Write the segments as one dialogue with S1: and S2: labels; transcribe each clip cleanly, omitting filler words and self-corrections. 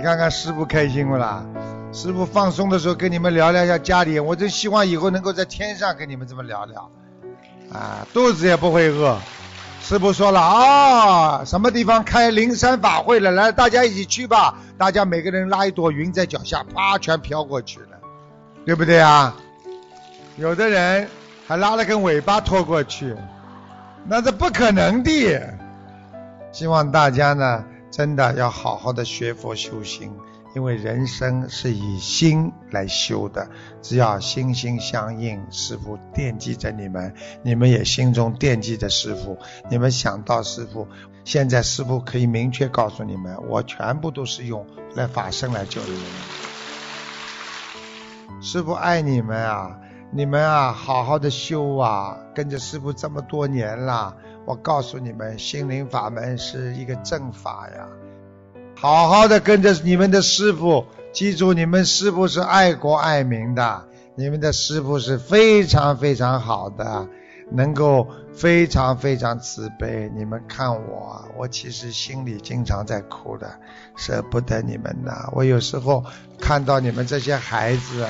S1: 看看师父开心不啦？师父放松的时候跟你们聊聊一下家里，我真希望以后能够在天上跟你们这么聊聊啊，肚子也不会饿。师父说了啊，什么地方开灵山法会了，来大家一起去吧，大家每个人拉一朵云在脚下，啪全飘过去了，对不对啊？有的人还拉了根尾巴拖过去，那这不可能的。希望大家呢真的要好好的学佛修心，因为人生是以心来修的，只要心心相印，师父惦记着你们，你们也心中惦记着师父，你们想到师父，现在师父可以明确告诉你们，我全部都是用来法身来救你们。师父爱你们啊，你们啊好好的修啊，跟着师父这么多年了，我告诉你们，心灵法门是一个正法呀，好好的跟着你们的师父，记住你们师父是爱国爱民的，你们的师父是非常非常好的，能够非常非常慈悲。你们看我其实心里经常在哭的，舍不得你们呐。我有时候看到你们这些孩子，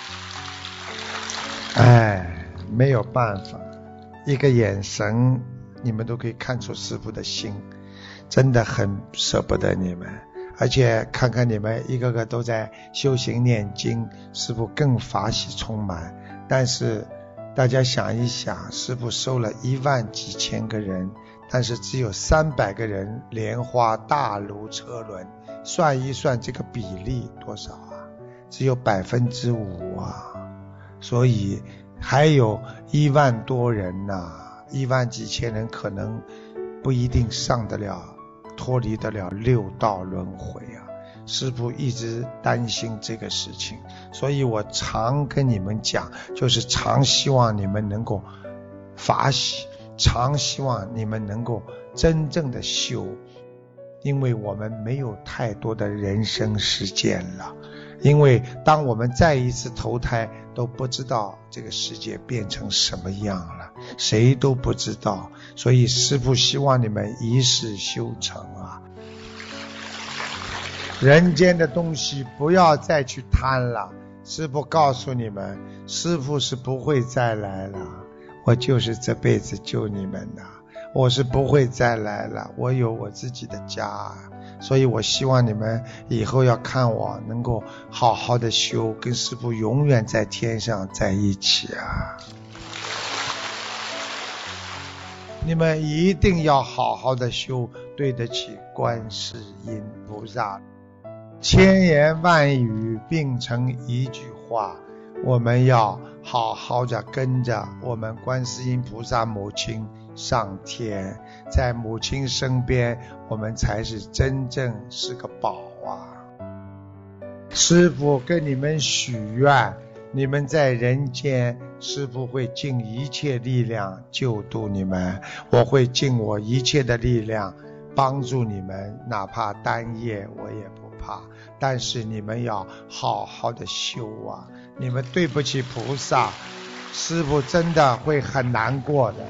S1: 没有办法，一个眼神你们都可以看出师父的心，真的很舍不得你们。而且看看你们一个个都在修行念经，师父更法喜充满。但是大家想一想，师父收了1万几千个人，但是只有300个人莲花大如车轮，算一算这个比例多少啊？只有5%啊！所以还有1万多人啊，1万几千人可能不一定上得了，脱离得了6道轮回啊！师父一直担心这个事情，所以我常跟你们讲，就是常希望你们能够法喜，常希望你们能够真正的修，因为我们没有太多的人生时间了，因为当我们再一次投胎，都不知道这个世界变成什么样了，谁都不知道。所以师父希望你们一世修成啊，人间的东西不要再去贪了。师父告诉你们，师父是不会再来了，我就是这辈子救你们的，我是不会再来了，我有我自己的家。所以我希望你们以后要看我能够好好的修，跟师父永远在天上在一起啊！你们一定要好好的修，对得起观世音菩萨。千言万语并成一句话，我们要好好的跟着我们观世音菩萨母亲上天，在母亲身边，我们才是真正是个宝啊！师父跟你们许愿，你们在人间，师父会尽一切力量救度你们，我会尽我一切的力量帮助你们，哪怕单夜我也不怕。但是你们要好好的修啊，你们对不起菩萨，师父真的会很难过的。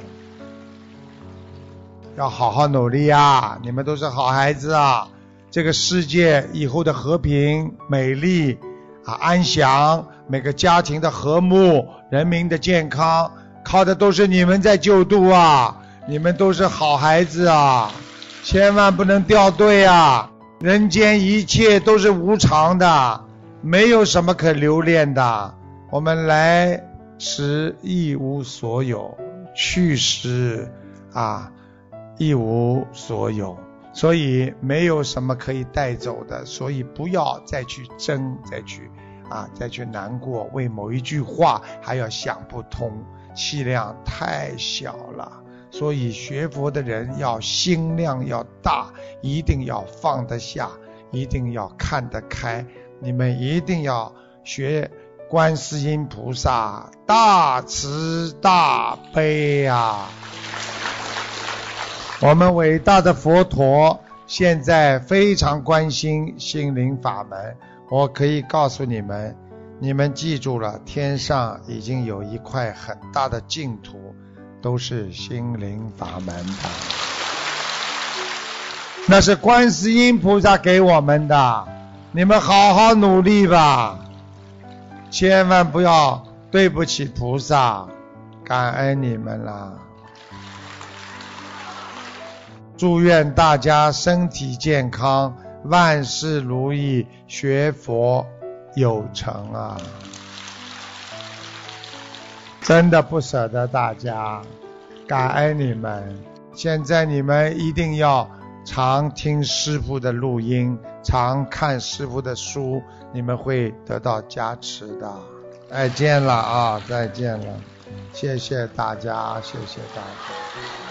S1: 要好好努力啊，你们都是好孩子啊！这个世界以后的和平、美丽啊、安详，每个家庭的和睦、人民的健康，靠的都是你们在救度啊！你们都是好孩子啊，千万不能掉队啊！人间一切都是无常的，没有什么可留恋的。我们来时一无所有，去时一无所有，所以没有什么可以带走的，所以不要再去争，再去难过，为某一句话还要想不通，气量太小了。所以学佛的人要心量要大，一定要放得下，一定要看得开。你们一定要学观世音菩萨大慈大悲啊！我们伟大的佛陀现在非常关心心灵法门，我可以告诉你们，你们记住了，天上已经有一块很大的净土，都是心灵法门的，那是观世音菩萨给我们的， 你们好好努力吧，千万不要对不起菩萨，感恩你们啦。祝愿大家身体健康，万事如意，学佛有成啊！真的不舍得大家，感恩你们。现在你们一定要常听师父的录音，常看师父的书，你们会得到加持的。再见了啊，再见了，谢谢大家，谢谢大家。